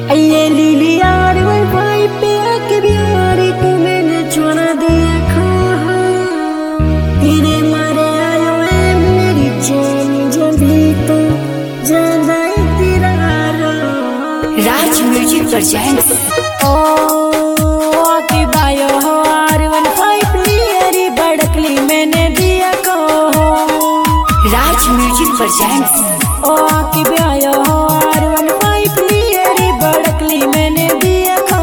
ये लीली यार वाई पे आके बिहारी को मैंने छोड़ा दिया खा तेरे मारे आयो है मेरी जान जभी तो ज्यादा तेरा राज म्यूजिक प्रेजेंट्स ओ आके बायो हो R15 लियरी बड़कली मैंने दिया को राज म्यूजिक प्रेजेंट्स ओ आके बायो हो R15 लियरी बड़कली मैंने दिया को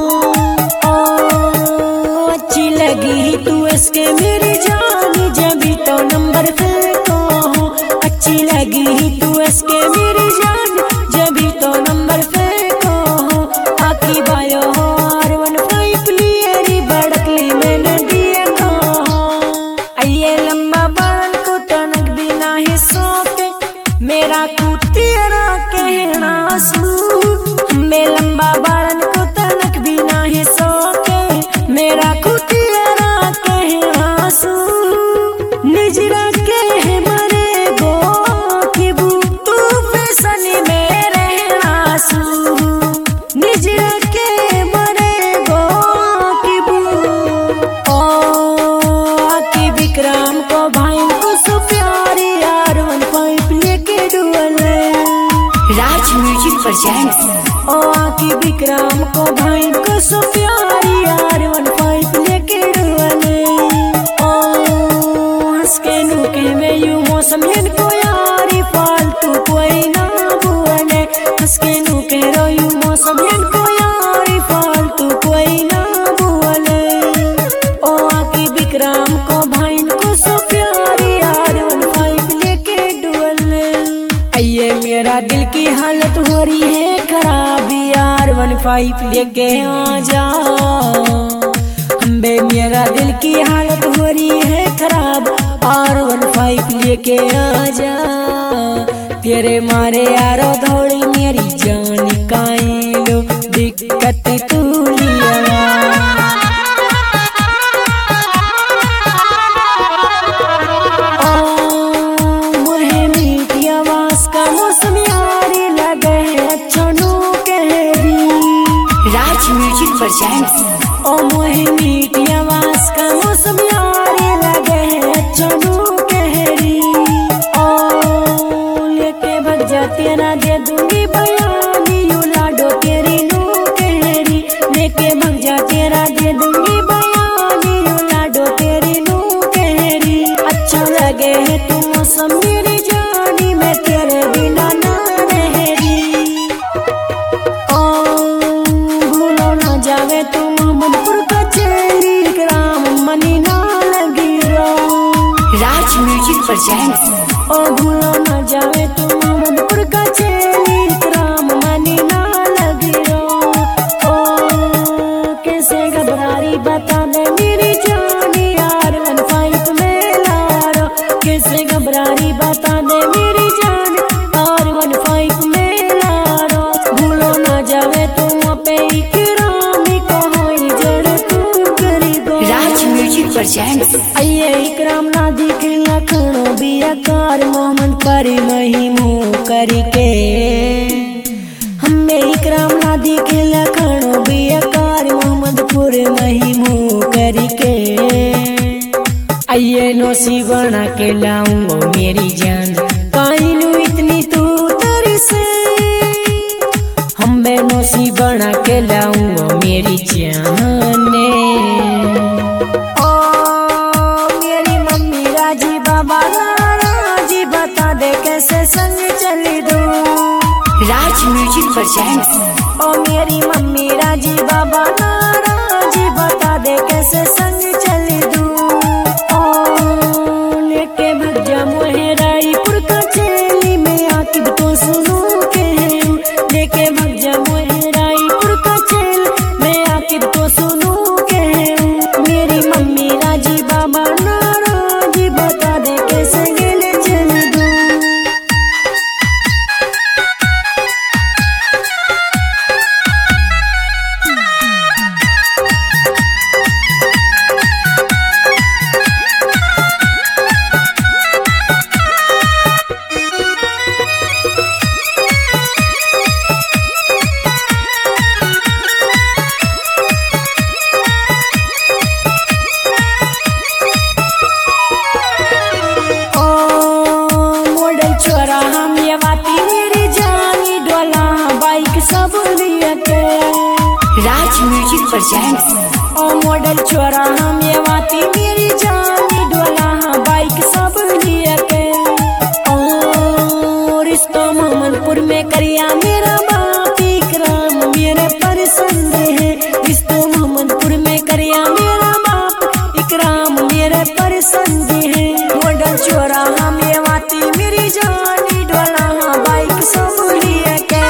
अच्छी लगी तू इसके मेरी जान जभी तो नंबर फिर को अच्छी लगी तू इसके मेरी जान जभी तो नंबर फिर को आकी बायो R15 लियरी बड़कली मैंने दिया को ये लंबा बाल को टनक बिना ही सोके मेरा तू तेरा कहना सुन मैं लंबा बालन को तनक बिना ही सोके मेरा खुद तेरा कहना सुन निजरा के मरे गो कि बू तू फैशन में रहना सुन निजरा के मरे गो कि बू ओ कि विक्रम को भाई को सो प्यारी R15 लेके डुअले राज म्यूजिक प्रेजेंट्स ओ आकी विक्रम को भाई को सो प्यारी R15 लेके डुअले ओ हंस के नुके में यूं मौसम इनको यारी फालतू कोई ना बुअले हंस के नुके रो यूं मौसम इनको यारी फालतू कोई ना बुअले ओ आकी विक्रम को भाई को सो प्यारी R15 लेके डुअले ये मेरा दिल की हालत हो रही है खराब R15 लेके आ जा बे मेरा दिल की हालत हो रही है खराब R15 लेके आ जा तेरे मारे यारो दौड़ी मेरी जान काई लो दिक्कत तू लिया राज म्यूजिक प्रेजेंट्स ओ मोहे मीठी आवाज का मौसम यारी लगे है चनू कहरी ओ लेके भग जा तेरा दे दूंगी बयानी यू लाडो तेरी नू कहरी लेके भग जा तेरा दे दूंगी बयानी यू लाडो तेरी नू कहरी अच्छा लगे है तू मौसम मेरी जानी मैं तेरे बिना ना रहरी ओ भूलो ना जावे तू मोहम्मदपुर का चेली ग्राम मनी ना लगी रो राज म्यूजिक प्रेजेंट्स ओ भूलो ना जावे तू मोहम्मदपुर का चेली ग्राम मनी ना लगी रो ओ कैसे घबरारी बता दे मेरी जानी R15 में लारो कैसे घबरारी बता दे मेरी जान R15 में लारो भूलो ना जावे तू पे इकरामी को होई जड़ तू गरीबो राज म्यूजिक प्रेजेंट्स ये इकराम ना दिख लखनो बियाकार मोहम्मद पर महिमू करके हमें इकराम ना दिख लखनो बियाकार मोहम्मदपुर महिमू करके आइए नौसी बना के लाऊंगो मेरी जान काइनू इतनी तू तरसे हम नौसी बना के लाऊंगो मेरी जाने ओ मेरी मम्मी राजी बाबा राजी बता दे कैसे संग चली दूं राज म्यूजिक प्रेजेंट्स ओ मेरी मम्मी राजी बाबा राजी बता दे कैसे संग चली दूं ओ लेके भग जा मोहे रायपुर का चेली में आके तो सुनो के लेके भग जा मोहे रायपुर का चेल मैं आके तो सुनो के मेरी मम्मी राजी बाबा नाराजी बता दे कैसे गेले चल दूं बाइक सब लिया के। Raj music presents. ओ मॉडल छोरा हम ये वाती मेरी जानी डोला बाइक सब लिया के। और इसको मोहम्मदपुर में करिया मेरा बाप इकराम मेरे पसंद है। इसको मोहम्मदपुर में करिया मेरा बाप इकराम मेरे पसंद है। मॉडल छोरा हम ये वाती मेरी जानी डोला बाइक सब लिया के।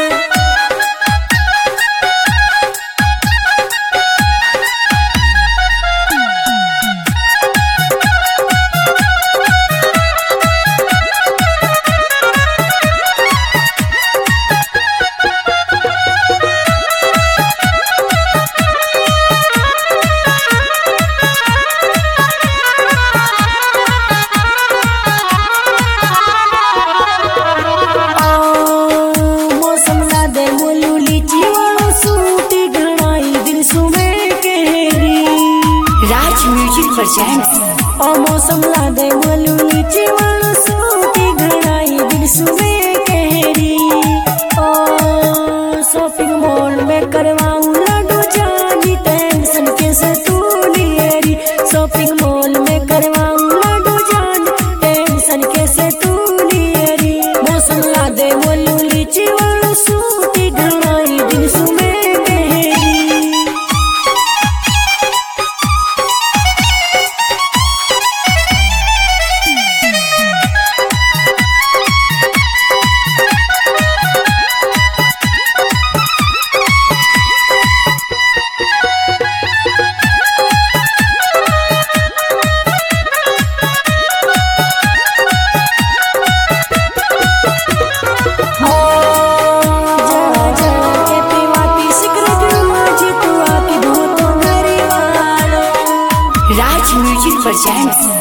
Raj music presents. ओ मौसम ला दे बोलू लीची वालों सूटी घड़ाई दिल सुबह कहरी। ओ शॉपिंग मॉल में करवाऊं लड्डू जानी टेंशन कैसे तू लिएरी। शॉपिंग मॉल में करवाऊं लड्डू जानी टेंशन कैसे तू लिएरी। मौसम ला दे बोलू लीची वालों सूटी घड़ाई दिल सुबह कहरी। Raj music presents.